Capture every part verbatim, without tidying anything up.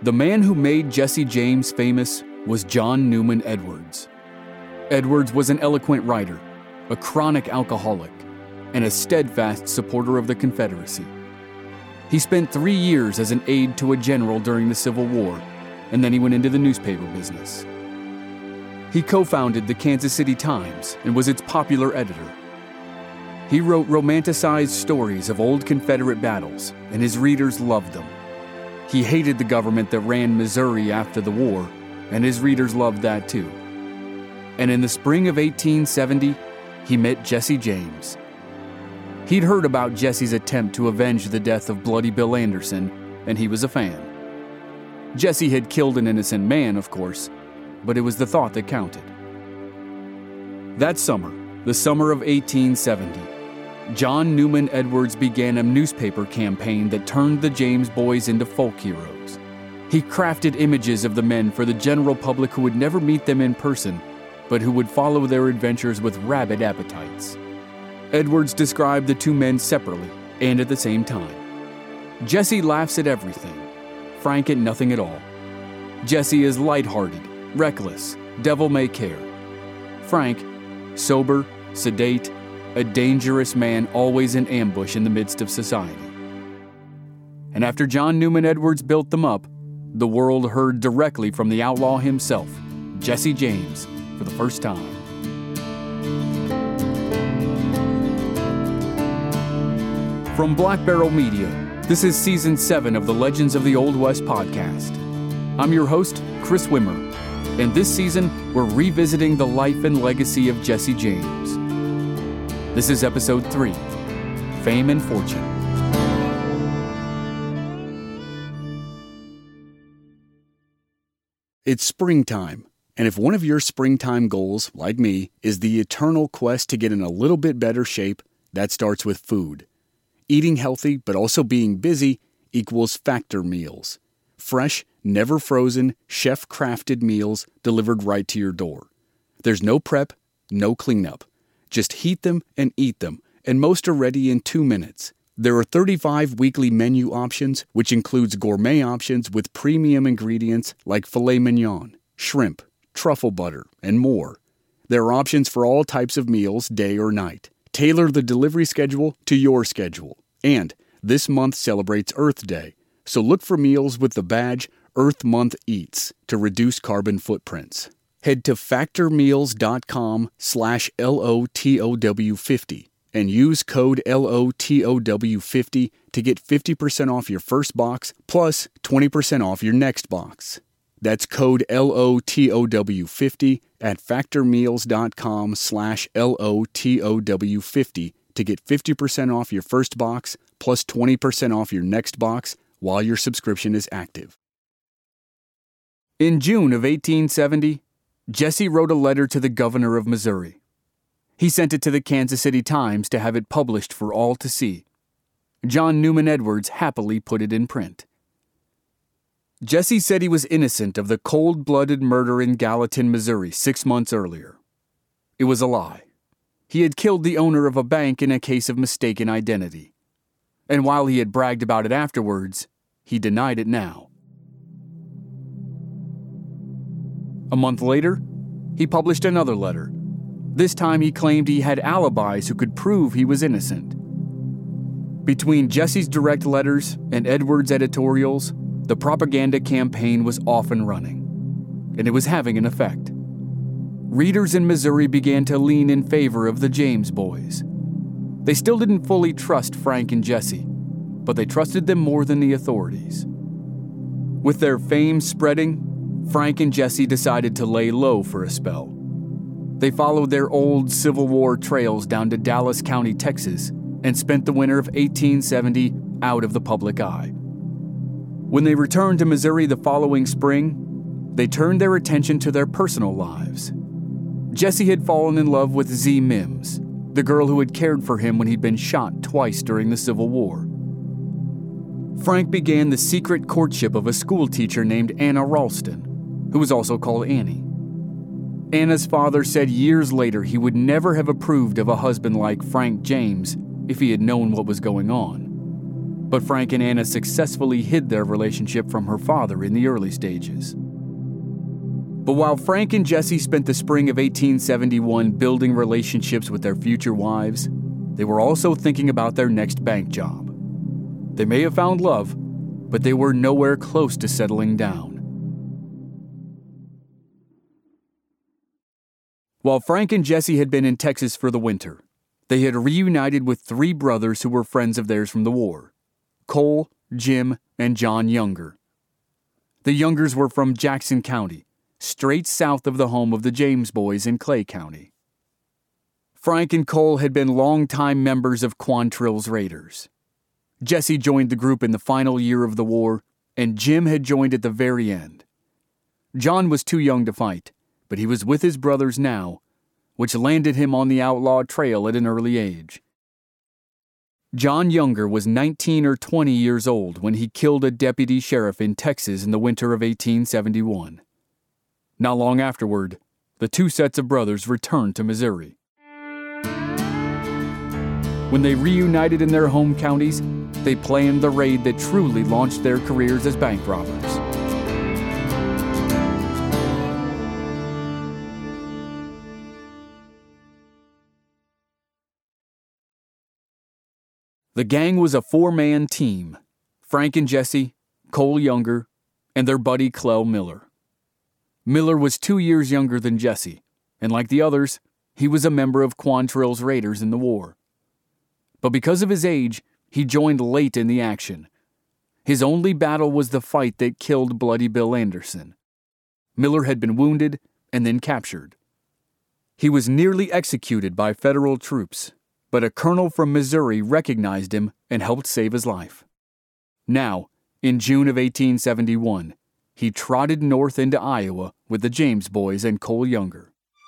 The man who made Jesse James famous was John Newman Edwards. Edwards was an eloquent writer, a chronic alcoholic, and a steadfast supporter of the Confederacy. He spent three years as an aide to a general during the Civil War, and then he went into the newspaper business. He co-founded the Kansas City Times and was its popular editor. He wrote romanticized stories of old Confederate battles, and his readers loved them. He hated the government that ran Missouri after the war, and his readers loved that too. And in the spring of eighteen seventy, he met Jesse James. He'd heard about Jesse's attempt to avenge the death of Bloody Bill Anderson, and he was a fan. Jesse had killed an innocent man, of course, but it was the thought that counted. That summer, the summer of eighteen seventy, John Newman Edwards began a newspaper campaign that turned the James boys into folk heroes. He crafted images of the men for the general public who would never meet them in person, but who would follow their adventures with rabid appetites. Edwards described the two men separately and at the same time. Jesse laughs at everything, Frank at nothing at all. Jesse is lighthearted, reckless, devil-may-care. Frank, sober, sedate, a dangerous man always in ambush in the midst of society. And after John Newman Edwards built them up, the world heard directly from the outlaw himself, Jesse James, for the first time. From Black Barrel Media, this is Season seven of the Legends of the Old West podcast. I'm your host, Chris Wimmer, and this season, we're revisiting the life and legacy of Jesse James. This is Episode three, Fame and Fortune. It's springtime, and if one of your springtime goals, like me, is the eternal quest to get in a little bit better shape, that starts with food. Eating healthy but also being busy equals Factor meals. Fresh, never frozen, chef-crafted meals delivered right to your door. There's no prep, no cleanup. Just heat them and eat them, and most are ready in two minutes. There are thirty-five weekly menu options, which includes gourmet options with premium ingredients like filet mignon, shrimp, truffle butter, and more. There are options for all types of meals, day or night. Tailor the delivery schedule to your schedule. And this month celebrates Earth Day, so look for meals with the badge Earth Month Eats to reduce carbon footprints. Head to factormeals.com slash LOTOW50 and use code L O T O W fifty to get fifty percent off your first box plus twenty percent off your next box. That's code L O T O W fifty at factormeals.com slash L O T O W50 to get fifty percent off your first box plus twenty percent off your next box while your subscription is active. In June of eighteen seventy, Jesse wrote a letter to the governor of Missouri. He sent it to the Kansas City Times to have it published for all to see. John Newman Edwards happily put it in print. Jesse said he was innocent of the cold-blooded murder in Gallatin, Missouri, six months earlier. It was a lie. He had killed the owner of a bank in a case of mistaken identity. And while he had bragged about it afterwards, he denied it now. A month later, he published another letter. This time he claimed he had alibis who could prove he was innocent. Between Jesse's direct letters and Edwards' editorials, the propaganda campaign was off and running, and it was having an effect. Readers in Missouri began to lean in favor of the James boys. They still didn't fully trust Frank and Jesse, but they trusted them more than the authorities. With their fame spreading, Frank and Jesse decided to lay low for a spell. They followed their old Civil War trails down to Dallas County, Texas, and spent the winter of eighteen seventy out of the public eye. When they returned to Missouri the following spring, they turned their attention to their personal lives. Jesse had fallen in love with Z Mims, the girl who had cared for him when he'd been shot twice during the Civil War. Frank began the secret courtship of a schoolteacher named Anna Ralston, who was also called Annie. Anna's father said years later he would never have approved of a husband like Frank James if he had known what was going on. but Frank and Anna successfully hid their relationship from her father in the early stages. But while Frank and Jessie spent the spring of eighteen seventy-one building relationships with their future wives, they were also thinking about their next bank job. They may have found love, but they were nowhere close to settling down. While Frank and Jessie had been in Texas for the winter, they had reunited with three brothers who were friends of theirs from the war: Cole, Jim, and John Younger. The Youngers were from Jackson County, straight south of the home of the James boys in Clay County. Frank and Cole had been longtime members of Quantrill's Raiders. Jessie joined the group in the final year of the war, and Jim had joined at the very end. John was too young to fight, but he was with his brothers now, which landed him on the outlaw trail at an early age. John Younger was nineteen or twenty years old when he killed a deputy sheriff in Texas in the winter of eighteen seventy-one. Not long afterward, the two sets of brothers returned to Missouri. When they reunited in their home counties, they planned the raid that truly launched their careers as bank robbers. The gang was a four-man team: Frank and Jessie, Cole Younger, and their buddy Clell Miller. Miller was two years younger than Jessie, and like the others, he was a member of Quantrill's Raiders in the war. But because of his age, he joined late in the action. His only battle was the fight that killed Bloody Bill Anderson. Miller had been wounded and then captured. He was nearly executed by federal troops, but a colonel from Missouri recognized him and helped save his life. Now, in June of eighteen seventy-one, he trotted north into Iowa with the James boys and Cole Younger.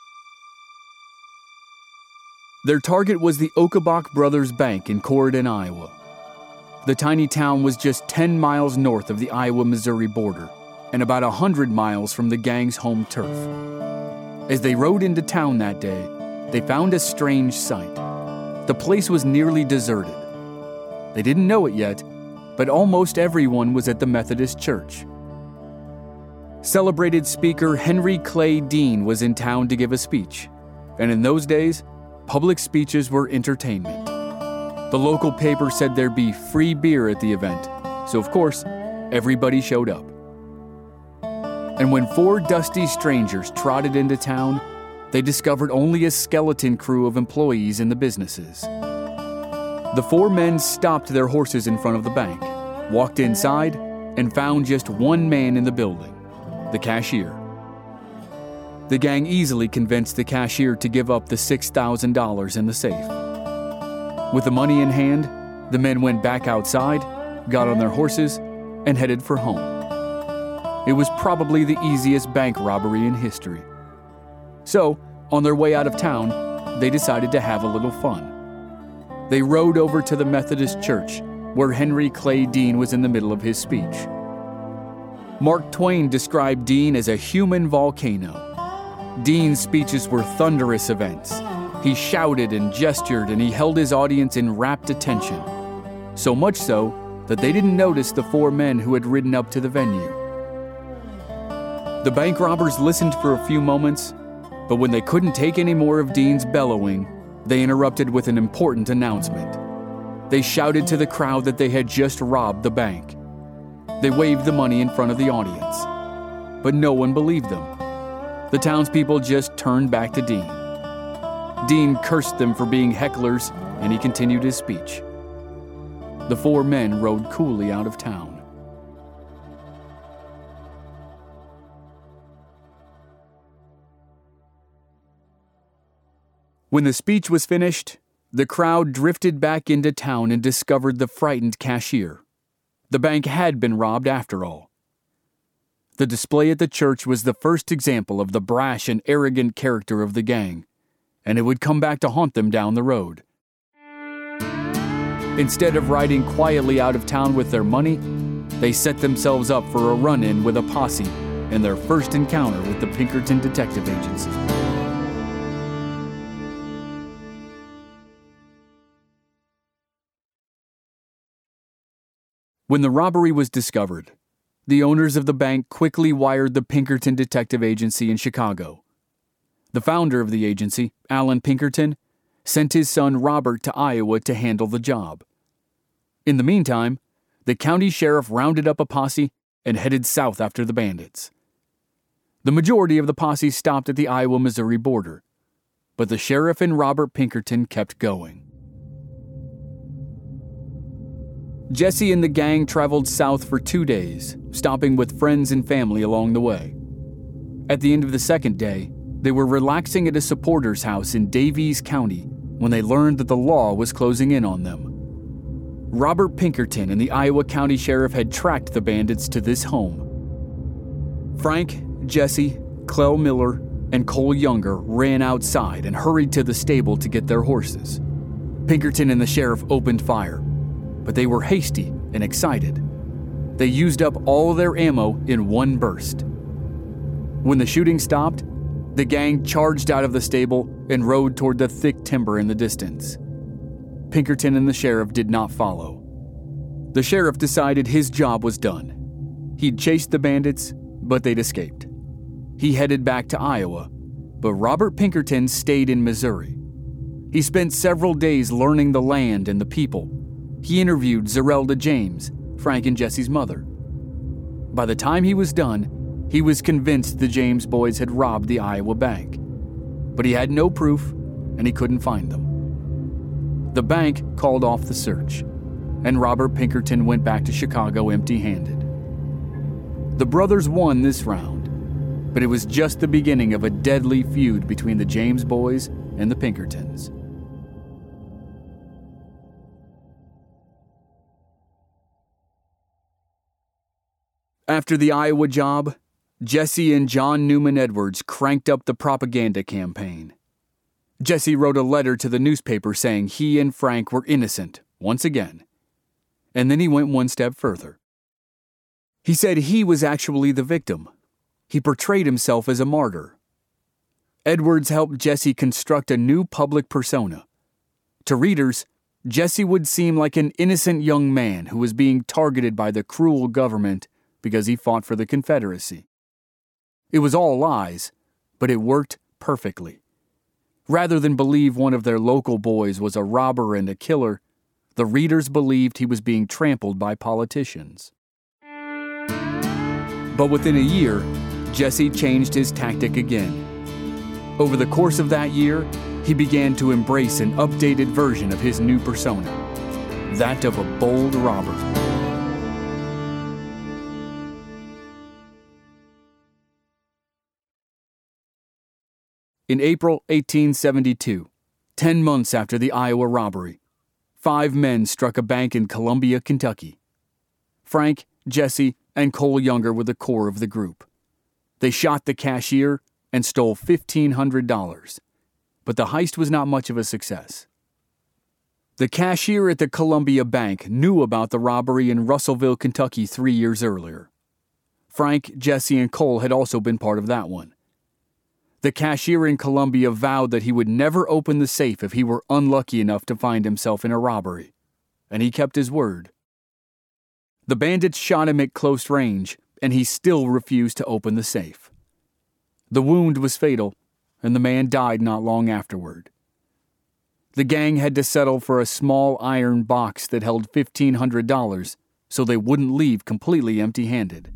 Their target was the Okabok Brothers Bank in Corydon, Iowa. The tiny town was just ten miles north of the Iowa-Missouri border and about one hundred miles from the gang's home turf. As they rode into town that day, they found a strange sight. The place was nearly deserted. They didn't know it yet, but almost everyone was at the Methodist Church. Celebrated speaker Henry Clay Dean was in town to give a speech, and in those days, public speeches were entertainment. The local paper said there'd be free beer at the event, so of course, everybody showed up. And when four dusty strangers trotted into town, they discovered only a skeleton crew of employees in the businesses. The four men stopped their horses in front of the bank, walked inside, and found just one man in the building: the cashier. The gang easily convinced the cashier to give up the six thousand dollars in the safe. With the money in hand, the men went back outside, got on their horses, and headed for home. It was probably the easiest bank robbery in history. So, on their way out of town, they decided to have a little fun. They rode over to the Methodist Church, where Henry Clay Dean was in the middle of his speech. Mark Twain described Dean as a human volcano. Dean's speeches were thunderous events. He shouted and gestured, and he held his audience in rapt attention. So much so that they didn't notice the four men who had ridden up to the venue. The bank robbers listened for a few moments, but when they couldn't take any more of Dean's bellowing, they interrupted with an important announcement. They shouted to the crowd that they had just robbed the bank. They waved the money in front of the audience, but no one believed them. The townspeople just turned back to Dean. Dean cursed them for being hecklers, and he continued his speech. The four men rode coolly out of town. When the speech was finished, the crowd drifted back into town and discovered the frightened cashier. The bank had been robbed after all. The display at the church was the first example of the brash and arrogant character of the gang, and it would come back to haunt them down the road. Instead of riding quietly out of town with their money, they set themselves up for a run-in with a posse in their first encounter with the Pinkerton Detective Agency. When the robbery was discovered, the owners of the bank quickly wired the Pinkerton Detective Agency in Chicago. The founder of the agency, Alan Pinkerton, sent his son Robert to Iowa to handle the job. In the meantime, the county sheriff rounded up a posse and headed south after the bandits. The majority of the posse stopped at the Iowa-Missouri border, but the sheriff and Robert Pinkerton kept going. Jesse and the gang traveled south for two days, stopping with friends and family along the way. At the end of the second day, they were relaxing at a supporter's house in Daviess County when they learned that the law was closing in on them. Robert Pinkerton and the Iowa County Sheriff had tracked the bandits to this home. Frank, Jesse, Clell Miller, and Cole Younger ran outside and hurried to the stable to get their horses. Pinkerton and the sheriff opened fire, but they were hasty and excited. They used up all their ammo in one burst. When the shooting stopped, the gang charged out of the stable and rode toward the thick timber in the distance. Pinkerton and the sheriff did not follow. The sheriff decided his job was done. He'd chased the bandits, but they'd escaped. He headed back to Iowa, but Robert Pinkerton stayed in Missouri. He spent several days learning the land and the people. He interviewed Zerelda James, Frank and Jesse's mother. By the time he was done, he was convinced the James boys had robbed the Iowa bank. But he had no proof, and he couldn't find them. The bank called off the search, and Robert Pinkerton went back to Chicago empty-handed. The brothers won this round, but it was just the beginning of a deadly feud between the James boys and the Pinkertons. After the Iowa job, Jesse and John Newman Edwards cranked up the propaganda campaign. Jesse wrote a letter to the newspaper saying he and Frank were innocent, once again. And then he went one step further. He said he was actually the victim. He portrayed himself as a martyr. Edwards helped Jesse construct a new public persona. To readers, Jesse would seem like an innocent young man who was being targeted by the cruel government because he fought for the Confederacy. It was all lies, but it worked perfectly. Rather than believe one of their local boys was a robber and a killer, the readers believed he was being trampled by politicians. But within a year, Jesse changed his tactic again. Over the course of that year, he began to embrace an updated version of his new persona, that of a bold robber. In April eighteen seventy-two, ten months after the Iowa robbery, five men struck a bank in Columbia, Kentucky. Frank, Jesse, and Cole Younger were the core of the group. They shot the cashier and stole fifteen hundred dollars, but the heist was not much of a success. The cashier at the Columbia Bank knew about the robbery in Russellville, Kentucky three years earlier. Frank, Jesse, and Cole had also been part of that one. The cashier in Columbia vowed that he would never open the safe if he were unlucky enough to find himself in a robbery, and he kept his word. The bandits shot him at close range, and he still refused to open the safe. The wound was fatal, and the man died not long afterward. The gang had to settle for a small iron box that held fifteen hundred dollars, so they wouldn't leave completely empty-handed.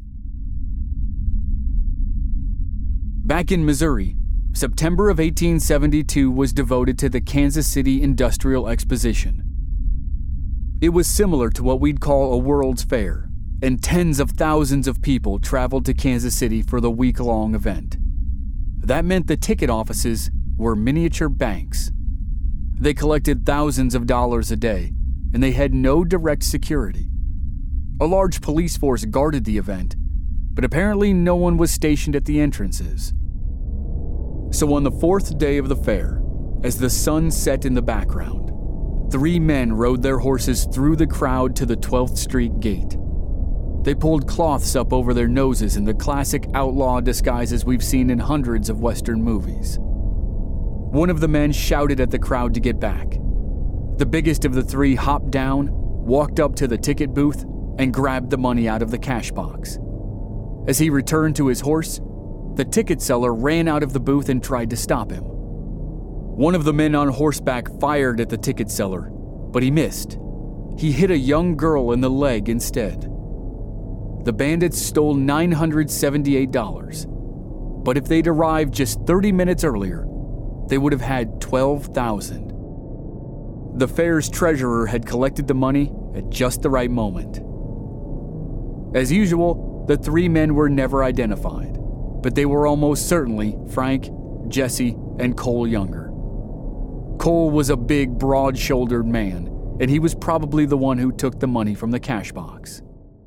Back in Missouri, September of eighteen seventy-two was devoted to the Kansas City Industrial Exposition. It was similar to what we'd call a World's Fair, and tens of thousands of people traveled to Kansas City for the week-long event. That meant the ticket offices were miniature banks. They collected thousands of dollars a day, and they had no direct security. A large police force guarded the event, but apparently no one was stationed at the entrances. So on the fourth day of the fair, as the sun set in the background, three men rode their horses through the crowd to the twelfth Street gate. They pulled cloths up over their noses in the classic outlaw disguises we've seen in hundreds of Western movies. One of the men shouted at the crowd to get back. The biggest of the three hopped down, walked up to the ticket booth, and grabbed the money out of the cash box. As he returned to his horse, the ticket seller ran out of the booth and tried to stop him. One of the men on horseback fired at the ticket seller, but he missed. He hit a young girl in the leg instead. The bandits stole nine hundred seventy-eight dollars, but if they'd arrived just thirty minutes earlier, they would have had twelve thousand dollars. The fair's treasurer had collected the money at just the right moment. As usual, the three men were never identified, but they were almost certainly Frank, Jesse, and Cole Younger. Cole was a big, broad-shouldered man, and he was probably the one who took the money from the cash box.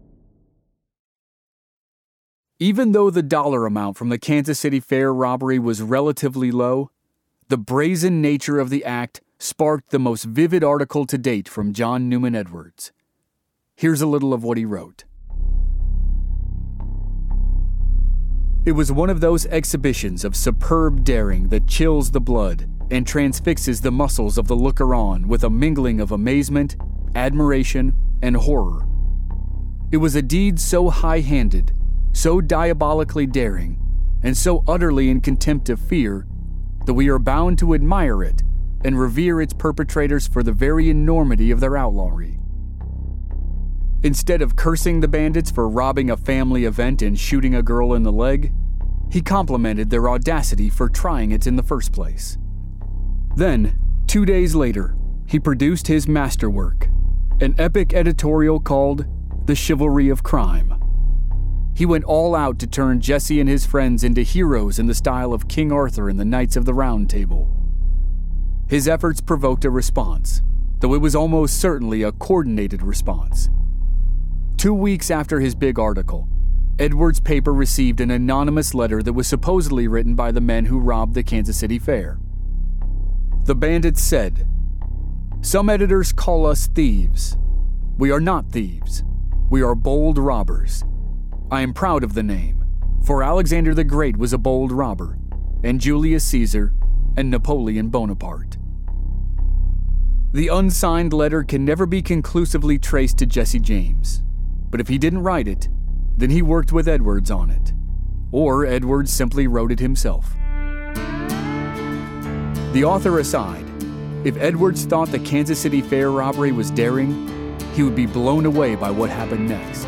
Even though the dollar amount from the Kansas City Fair robbery was relatively low, the brazen nature of the act sparked the most vivid article to date from John Newman Edwards. Here's a little of what he wrote. It was one of those exhibitions of superb daring that chills the blood and transfixes the muscles of the looker-on with a mingling of amazement, admiration, and horror. It was a deed so high-handed, so diabolically daring, and so utterly in contempt of fear that we are bound to admire it and revere its perpetrators for the very enormity of their outlawry. Instead of cursing the bandits for robbing a family event and shooting a girl in the leg, he complimented their audacity for trying it in the first place. Then, two days later, he produced his masterwork, an epic editorial called The Chivalry of Crime. He went all out to turn Jesse and his friends into heroes in the style of King Arthur in the Knights of the Round Table. His efforts provoked a response, though it was almost certainly a coordinated response. Two weeks after his big article, Edwards' paper received an anonymous letter that was supposedly written by the men who robbed the Kansas City Fair. The bandits said, "Some editors call us thieves. We are not thieves. We are bold robbers. I am proud of the name, for Alexander the Great was a bold robber, and Julius Caesar, and Napoleon Bonaparte." The unsigned letter can never be conclusively traced to Jesse James, but if he didn't write it, then he worked with Edwards on it, or Edwards simply wrote it himself. The author aside, if Edwards thought the Kansas City Fair robbery was daring, he would be blown away by what happened next.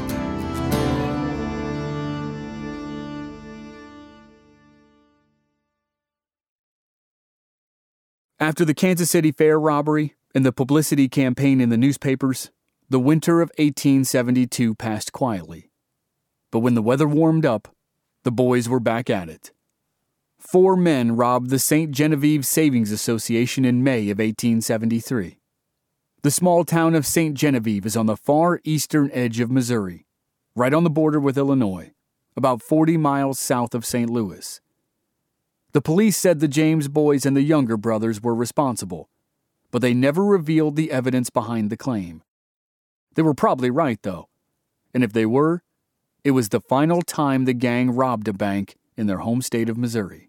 After the Kansas City Fair robbery and the publicity campaign in the newspapers, the winter of eighteen seventy-two passed quietly. But when the weather warmed up, the boys were back at it. Four men robbed the Saint Genevieve Savings Association in May of eighteen seventy-three. The small town of Saint Genevieve is on the far eastern edge of Missouri, right on the border with Illinois, about forty miles south of Saint Louis. The police said the James boys and the Younger brothers were responsible, but they never revealed the evidence behind the claim. They were probably right, though, and if they were, it was the final time the gang robbed a bank in their home state of Missouri.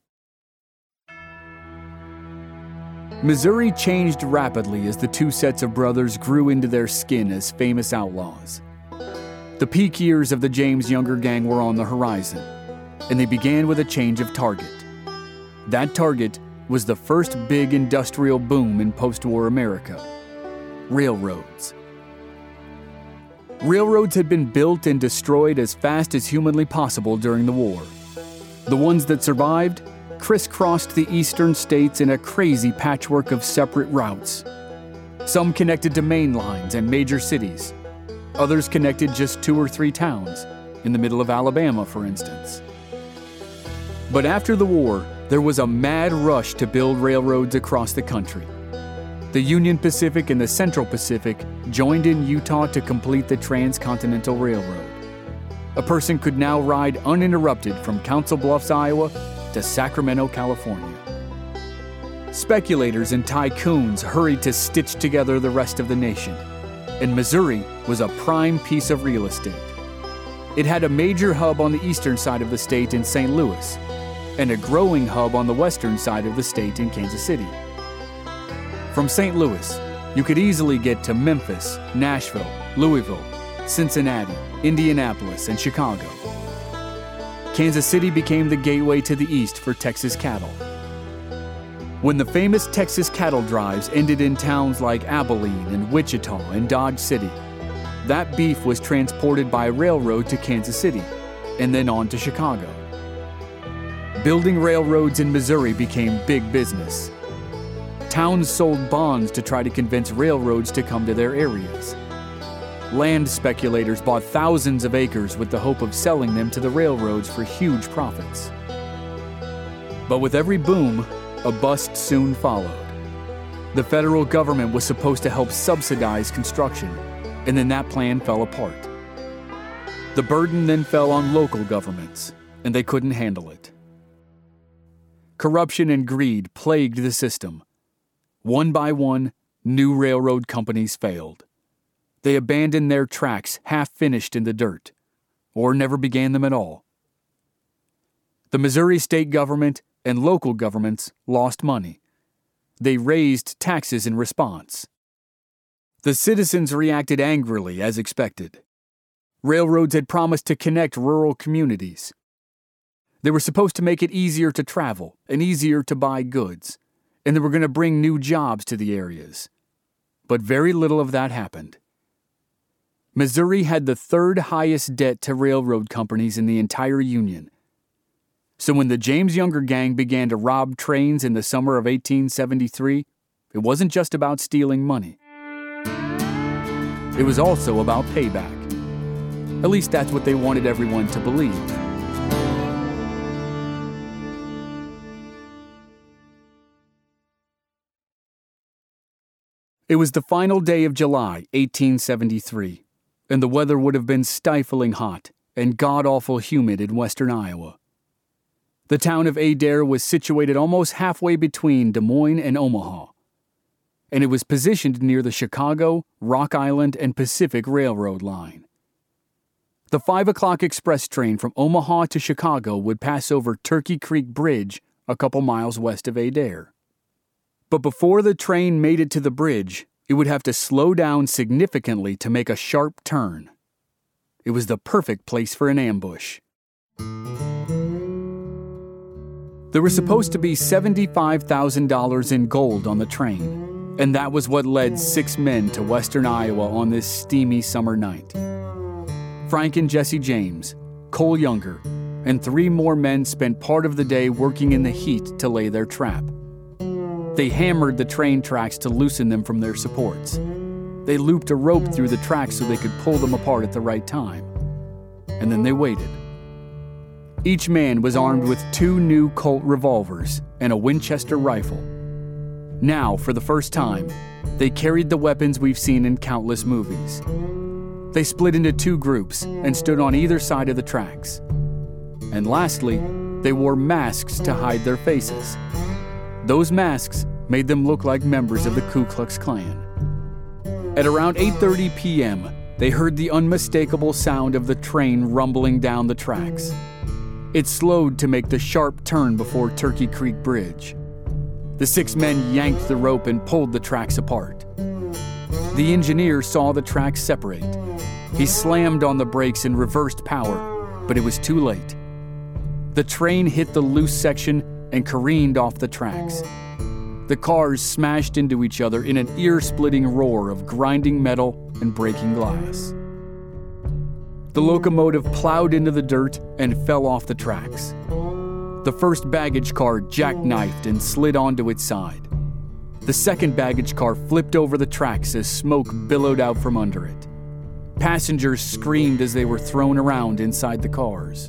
Missouri changed rapidly as the two sets of brothers grew into their skin as famous outlaws. The peak years of the James Younger gang were on the horizon, and they began with a change of target. That target was the first big industrial boom in post-war America: railroads. Railroads had been built and destroyed as fast as humanly possible during the war. The ones that survived crisscrossed the eastern states in a crazy patchwork of separate routes. Some connected to main lines and major cities. Others connected just two or three towns, in the middle of Alabama, for instance. But after the war, there was a mad rush to build railroads across the country. The Union Pacific and the Central Pacific joined in Utah to complete the Transcontinental Railroad. A person could now ride uninterrupted from Council Bluffs, Iowa, to Sacramento, California. Speculators and tycoons hurried to stitch together the rest of the nation, and Missouri was a prime piece of real estate. It had a major hub on the eastern side of the state in Saint Louis, and a growing hub on the western side of the state in Kansas City. From Saint Louis, you could easily get to Memphis, Nashville, Louisville, Cincinnati, Indianapolis, and Chicago. Kansas City became the gateway to the east for Texas cattle. When the famous Texas cattle drives ended in towns like Abilene and Wichita and Dodge City, that beef was transported by railroad to Kansas City and then on to Chicago. Building railroads in Missouri became big business. Towns sold bonds to try to convince railroads to come to their areas. Land speculators bought thousands of acres with the hope of selling them to the railroads for huge profits. But with every boom, a bust soon followed. The federal government was supposed to help subsidize construction, and then that plan fell apart. The burden then fell on local governments, and they couldn't handle it. Corruption and greed plagued the system. One by one, new railroad companies failed. They abandoned their tracks half-finished in the dirt, or never began them at all. The Missouri state government and local governments lost money. They raised taxes in response. The citizens reacted angrily as expected. Railroads had promised to connect rural communities. They were supposed to make it easier to travel and easier to buy goods, and they were going to bring new jobs to the areas. But very little of that happened. Missouri had the third highest debt to railroad companies in the entire Union. So when the James Younger Gang began to rob trains in the summer of eighteen seventy-three, it wasn't just about stealing money. It was also about payback. At least that's what they wanted everyone to believe. It was the final day of July, eighteen seventy-three, and the weather would have been stifling hot and god-awful humid in western Iowa. The town of Adair was situated almost halfway between Des Moines and Omaha, and it was positioned near the Chicago, Rock Island, and Pacific Railroad line. The five o'clock express train from Omaha to Chicago would pass over Turkey Creek Bridge a couple miles west of Adair. But before the train made it to the bridge, it would have to slow down significantly to make a sharp turn. It was the perfect place for an ambush. There was supposed to be seventy-five thousand dollars in gold on the train, and that was what led six men to western Iowa on this steamy summer night. Frank and Jesse James, Cole Younger, and three more men spent part of the day working in the heat to lay their trap. They hammered the train tracks to loosen them from their supports. They looped a rope through the tracks so they could pull them apart at the right time. And then they waited. Each man was armed with two new Colt revolvers and a Winchester rifle. Now, for the first time, they carried the weapons we've seen in countless movies. They split into two groups and stood on either side of the tracks. And lastly, they wore masks to hide their faces. Those masks made them look like members of the Ku Klux Klan. At around eight thirty p.m., they heard the unmistakable sound of the train rumbling down the tracks. It slowed to make the sharp turn before Turkey Creek Bridge. The six men yanked the rope and pulled the tracks apart. The engineer saw the tracks separate. He slammed on the brakes and reversed power, but it was too late. The train hit the loose section and careened off the tracks. The cars smashed into each other in an ear-splitting roar of grinding metal and breaking glass. The locomotive plowed into the dirt and fell off the tracks. The first baggage car jackknifed and slid onto its side. The second baggage car flipped over the tracks as smoke billowed out from under it. Passengers screamed as they were thrown around inside the cars.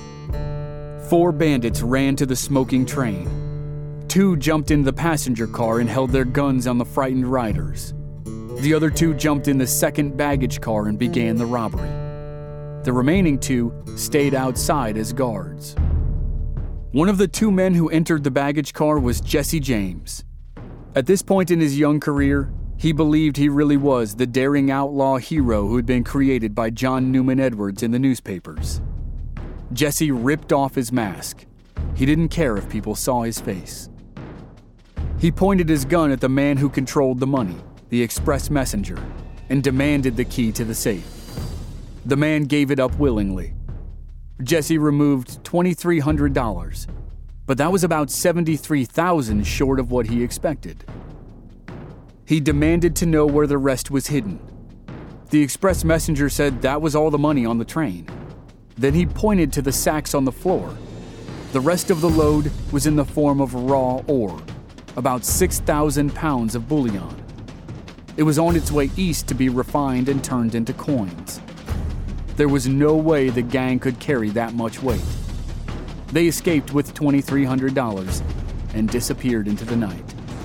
Four bandits ran to the smoking train. Two jumped into the passenger car and held their guns on the frightened riders. The other two jumped in the second baggage car and began the robbery. The remaining two stayed outside as guards. One of the two men who entered the baggage car was Jesse James. At this point in his young career, he believed he really was the daring outlaw hero who had been created by John Newman Edwards in the newspapers. Jesse ripped off his mask. He didn't care if people saw his face. He pointed his gun at the man who controlled the money, the express messenger, and demanded the key to the safe. The man gave it up willingly. Jesse removed two thousand three hundred dollars, but that was about seventy-three thousand dollars short of what he expected. He demanded to know where the rest was hidden. The express messenger said that was all the money on the train. Then he pointed to the sacks on the floor. The rest of the load was in the form of raw ore, about six thousand pounds of bullion. It was on its way east to be refined and turned into coins. There was no way the gang could carry that much weight. They escaped with two thousand three hundred dollars and disappeared into the night.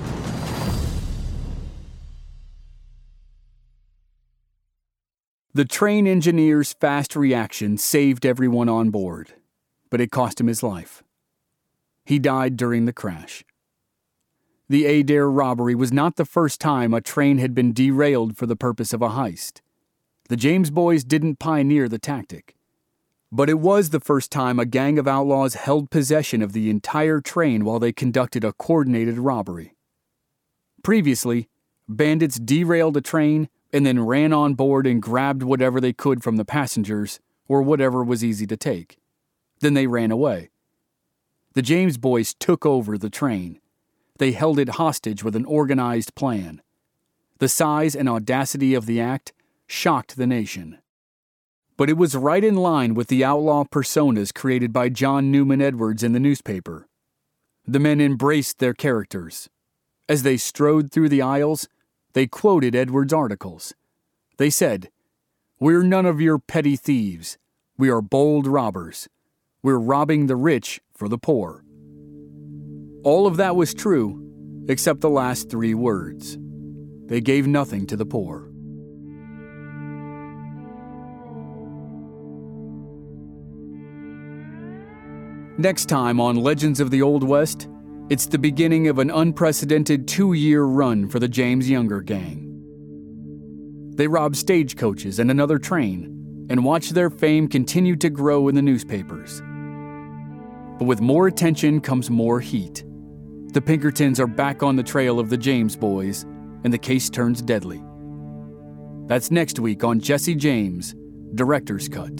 The train engineer's fast reaction saved everyone on board, but it cost him his life. He died during the crash. The Adair robbery was not the first time a train had been derailed for the purpose of a heist. The James boys didn't pioneer the tactic. But it was the first time a gang of outlaws held possession of the entire train while they conducted a coordinated robbery. Previously, bandits derailed a train and then ran on board and grabbed whatever they could from the passengers or whatever was easy to take. Then they ran away. The James boys took over the train. They held it hostage with an organized plan. The size and audacity of the act shocked the nation. But it was right in line with the outlaw personas created by John Newman Edwards in the newspaper. The men embraced their characters. As they strode through the aisles, they quoted Edwards' articles. They said, "We're none of your petty thieves. We are bold robbers. We're robbing the rich for the poor." All of that was true, except the last three words. They gave nothing to the poor. Next time on Legends of the Old West, it's the beginning of an unprecedented two-year run for the James Younger gang. They robbed stagecoaches and another train and watched their fame continue to grow in the newspapers. But with more attention comes more heat. The Pinkertons are back on the trail of the James boys, and the case turns deadly. That's next week on Jesse James, Director's Cut.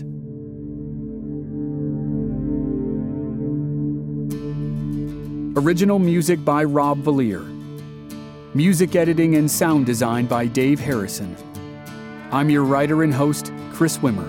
Original music by Rob Valier. Music editing and sound design by Dave Harrison. I'm your writer and host, Chris Wimmer.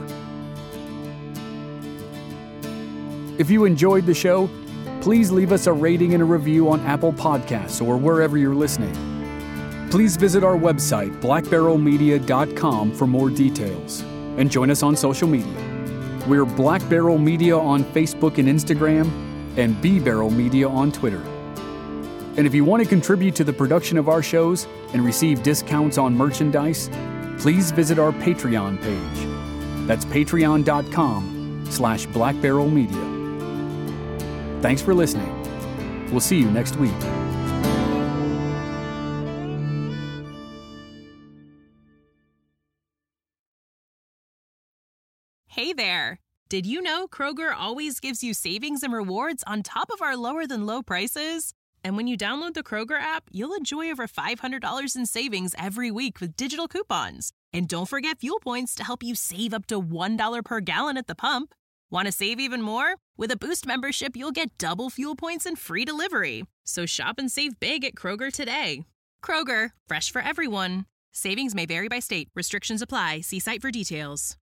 If you enjoyed the show, please leave us a rating and a review on Apple Podcasts or wherever you're listening. Please visit our website, black barrel media dot com, for more details, and join us on social media. We're Black Barrel Media on Facebook and Instagram, and B-Barrel Media on Twitter. And if you want to contribute to the production of our shows and receive discounts on merchandise, please visit our Patreon page. That's patreon.com slash Black Barrel Media. Thanks for listening. We'll see you next week. Hey there. Did you know Kroger always gives you savings and rewards on top of our lower-than-low prices? And when you download the Kroger app, you'll enjoy over five hundred dollars in savings every week with digital coupons. And don't forget fuel points to help you save up to one dollar per gallon at the pump. Want to save even more? With a Boost membership, you'll get double fuel points and free delivery. So shop and save big at Kroger today. Kroger, fresh for everyone. Savings may vary by state. Restrictions apply. See site for details.